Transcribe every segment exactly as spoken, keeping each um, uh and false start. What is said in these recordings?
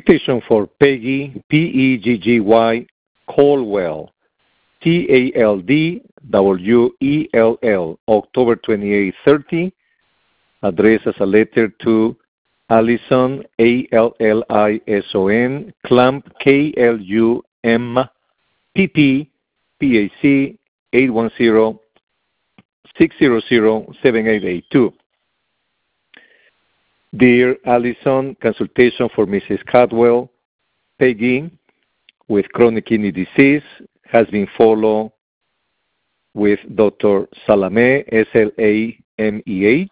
Citation for Peggy, P E G G Y, Caldwell, C A L D W E L L, October twenty-eighth, thirty, addressed as a letter to Allison, A L L I S O N, Klump, K L U M P P, P A C, eight one zero, six zero zero, seven eight eight two. Dear Allison, consultation for Missus Caldwell, Peggy, with chronic kidney disease, has been followed with Doctor Salame, S L A M E H,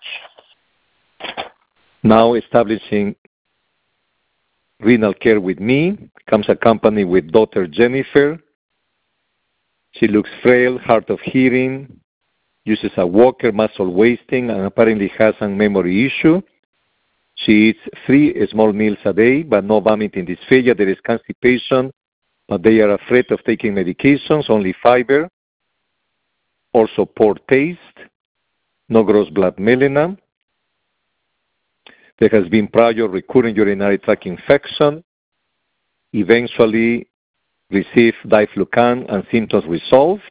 now establishing renal care with me, comes accompanied with Doctor Jennifer. She looks frail, hard of hearing, uses a walker, muscle wasting, and apparently has a memory issue. She eats three small meals a day, but no vomiting dysphagia. There is constipation, but they are afraid of taking medications, only fiber. Also poor taste, no gross blood melena. There has been prior recurrent urinary tract infection. Eventually received diflucan and symptoms resolved.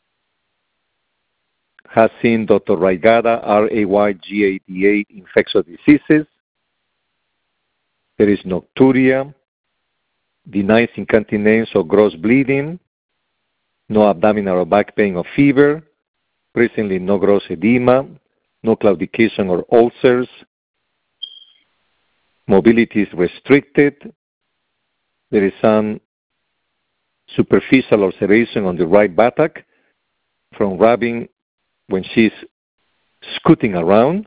Has seen Doctor Raygada, R A Y G A D A, infectious diseases. There is nocturia, denies incontinence or gross bleeding, no abdominal or back pain or fever, presently no gross edema, no claudication or ulcers, mobility is restricted, there is some superficial ulceration on the right buttock from rubbing when she's scooting around.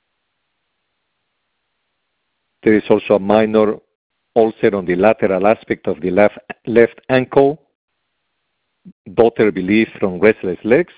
There is also a minor ulcer on the lateral aspect of the left, left ankle. Daughter believes from restless legs.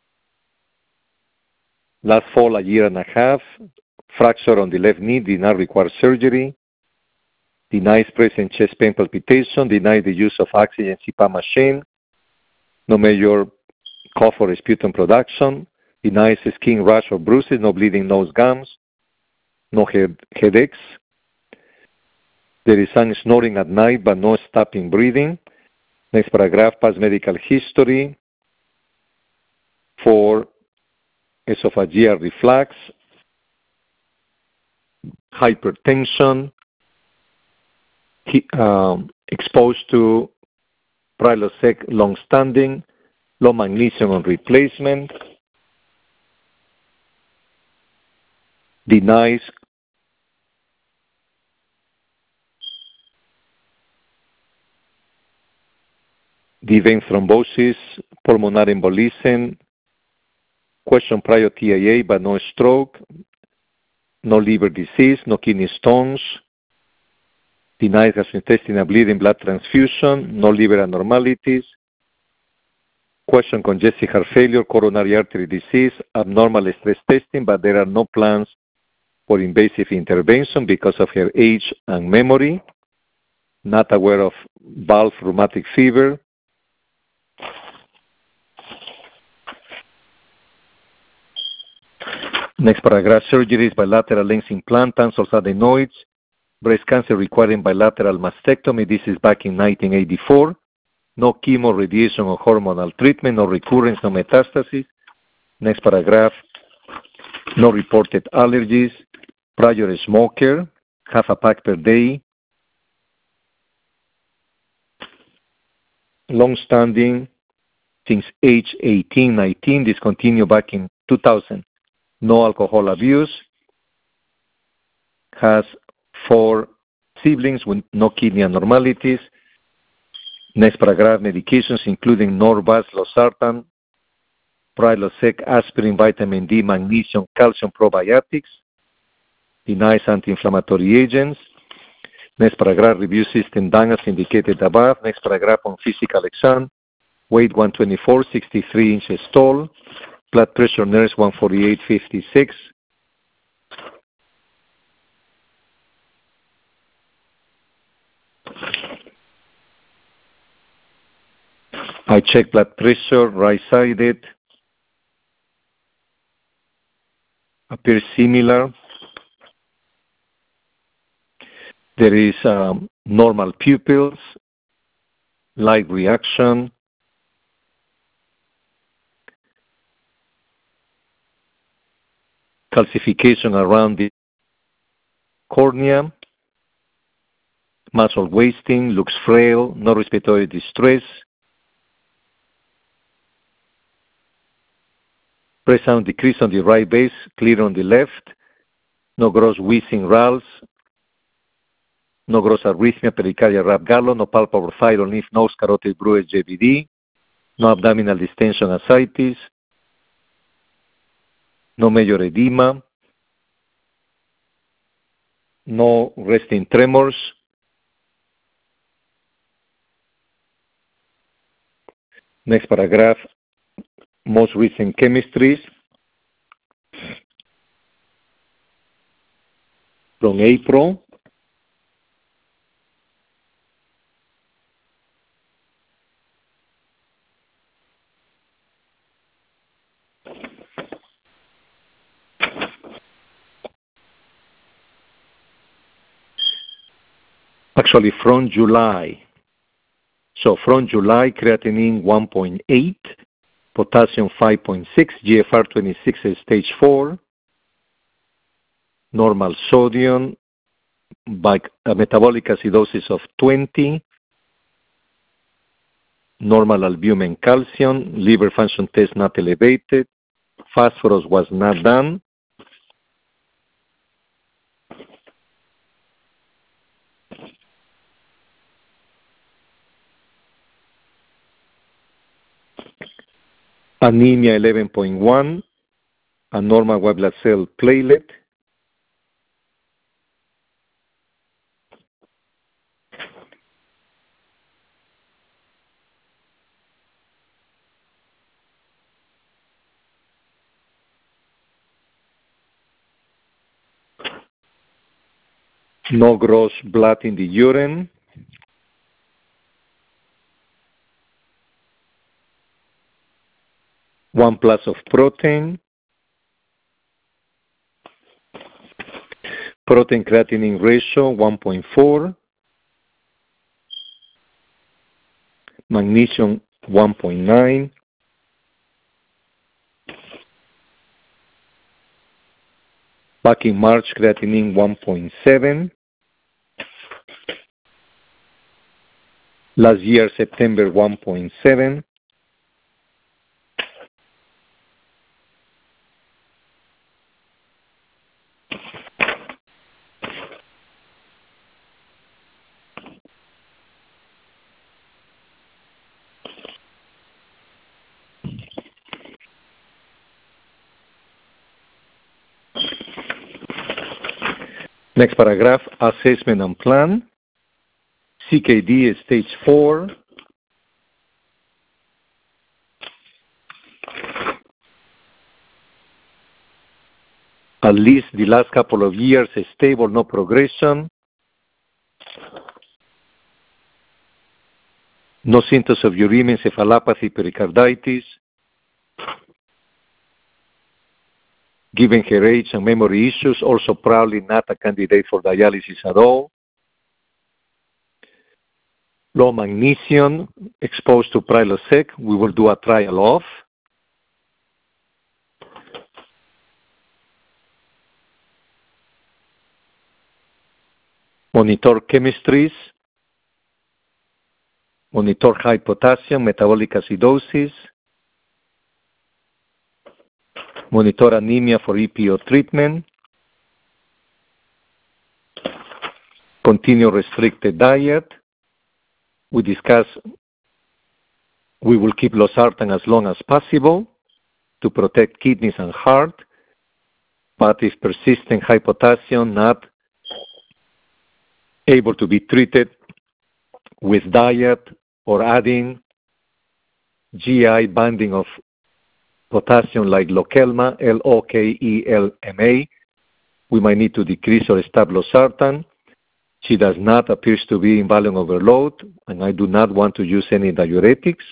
Last fall, a year and a half, fracture on the left knee, did not require surgery. Denies present chest pain palpitation, denies the use of oxygen C PAP machine. No major cough or sputum production. Denies skin rash or bruises, no bleeding nose gums, no head, headaches. There is some snoring at night, but no stopping breathing. Next paragraph, past medical history for esophageal reflux, hypertension, he, um, exposed to Prilosec long-standing, low magnesium on replacement, denies the vein thrombosis, pulmonary embolism, question prior T I A but no stroke, no liver disease, no kidney stones, denies gastrointestinal bleeding, blood transfusion, no liver abnormalities, question congestive heart failure, coronary artery disease, abnormal stress testing, but there are no plans for invasive intervention because of her age and memory, not aware of valve rheumatic fever. Next paragraph, surgeries, bilateral lens implant, tonsils, adenoids, breast cancer requiring bilateral mastectomy. This is back in nineteen eighty-four. No chemo, radiation, or hormonal treatment, no recurrence, no metastasis. Next paragraph, no reported allergies, prior smoker, half a pack per day, long-standing since age eighteen, nineteen, discontinued back in two thousand. No alcohol abuse, has four siblings with no kidney abnormalities. Next paragraph, medications including Norvasc, losartan, Prilosec, aspirin, vitamin D, magnesium, calcium, probiotics. Denies anti-inflammatory agents. Next paragraph, review system done as indicated above. Next paragraph on physical exam. Weight one twenty-four, sixty-three inches tall. Blood pressure nurse one forty-eight, fifty-six. I check blood pressure, right-sided. Appears similar. There is um, normal pupils, light reaction, calcification around the cornea, muscle wasting, looks frail, no respiratory distress, press sound decrease on the right base, clear on the left, no gross wheezing rals, no gross arrhythmia, pericardial rap gallo, no palpable thyroid lymph nodes, carotid bruit, J V D, no abdominal distension ascites, no major edema, no resting tremors. Next paragraph, most recent chemistries from April. Actually, from July. So from July, creatinine one point eight, potassium five point six, G F R twenty-six is stage four, normal sodium, by a metabolic acidosis of twenty, normal albumin calcium, liver function test not elevated, phosphorus was not done. Anemia eleven point one, a normal white blood cell platelet. No gross blood in the urine. One plus of protein. Protein creatinine ratio one point four. Magnesium one point nine. Back in March, creatinine one point seven. Last year, September, one point seven. Next paragraph, assessment and plan. C K D is stage four. At least the last couple of years, stable, no progression. No symptoms of uremia, encephalopathy, pericarditis. Given her age and memory issues, also probably not a candidate for dialysis at all. Low magnesium, exposed to Prilosec, we will do a trial of. Monitor chemistries. Monitor high potassium, metabolic acidosis. Monitor anemia for E P O treatment. Continue restricted diet. We discuss we will keep losartan as long as possible to protect kidneys and heart, but if persistent high potassium not able to be treated with diet or adding G I binding of potassium like Lokelma, L O K E L M A, we might need to decrease or stop losartan. She does not appear to be in volume overload, and I do not want to use any diuretics.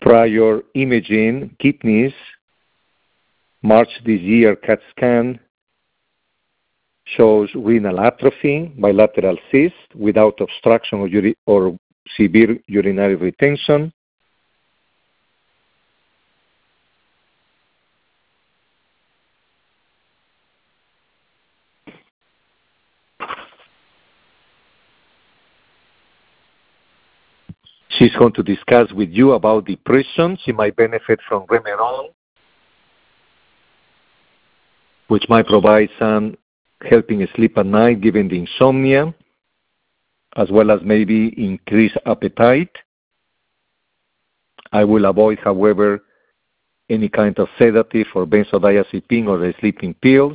prior imaging, kidneys, March this year CAT scan shows renal atrophy, bilateral cyst without obstruction or, uri- or severe urinary retention. She's going to discuss with you about depression. She might benefit from Remeron, which might provide some helping sleep at night given the insomnia, as well as maybe increase appetite. I will avoid, however, any kind of sedative or benzodiazepine or the sleeping pills.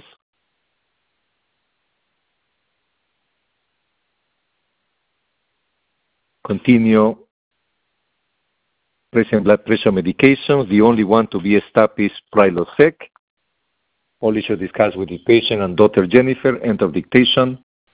Continue present blood pressure medications. The only one to be stopped is Prilosec. Only should discuss with the patient and daughter Jennifer. End of dictation.